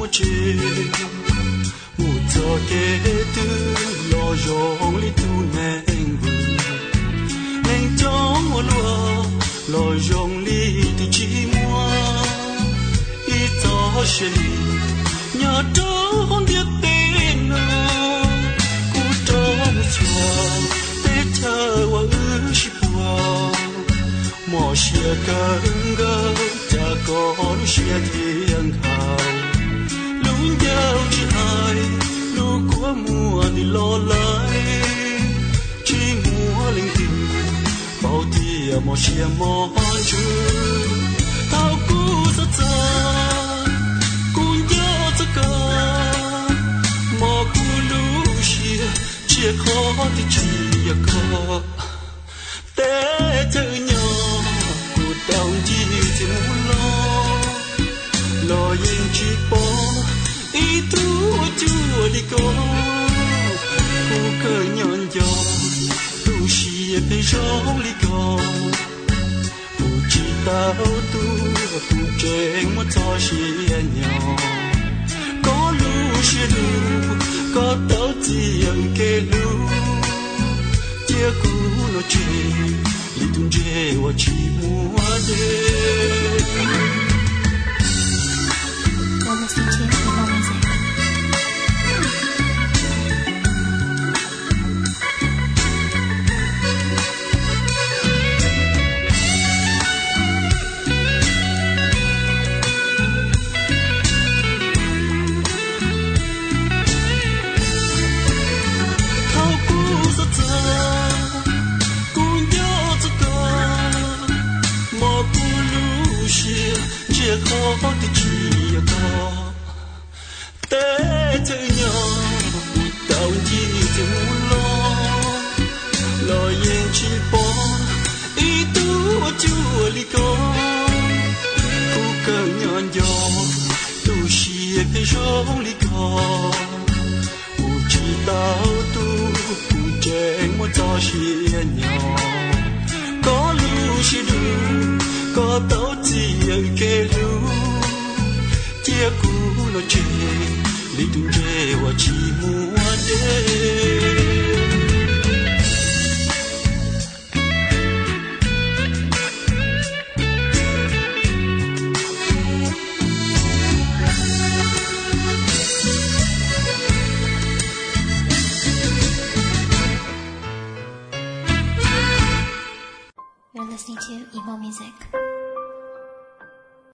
một chiều một giờ kế tư lo dòng li tu neng vui neng trong một lúa lo dòng li thì chỉ mua ít gió sẽ nhớ trâu không biết tên nào cú trâu một chiều tết chờ qua ước chỉ qua mò xia cơn gơ cha có xia thiên hào lúc giao chỉ ai lúc của mùa thì lo lắng chỉ mùa linh tình bao tia mò xia mò chữ tao cú rất xa cú nhớ rất cả mò cú lúc xia chia khó thì chia khó té chơi nhau đồng chí chỉ muốn lo yên chỉ bỏ ý tú chưa đi có cô cơ nhọn gió tu xìa bên gió đi có tu chỉ tao tu trên một gió xìa nhỏ có lu xìa lu có tao chỉ ăn kê lu chia cũ nó chơi li tung je wa chi mua de You're listening to Emo Music. khó thì chỉ có té chơi nhau tao chỉ muốn lo yên chỉ bỏ ý tú chúa li có cu cơ nhọn gió tu xìa pe rong li có u chỉ tao tu u chén một gió xìa nhỏ có lu xìa đủ có tao chỉ ở kề lu chia cũ nó chê li tung chê wa chỉ mua đê You're listening to Emo Music.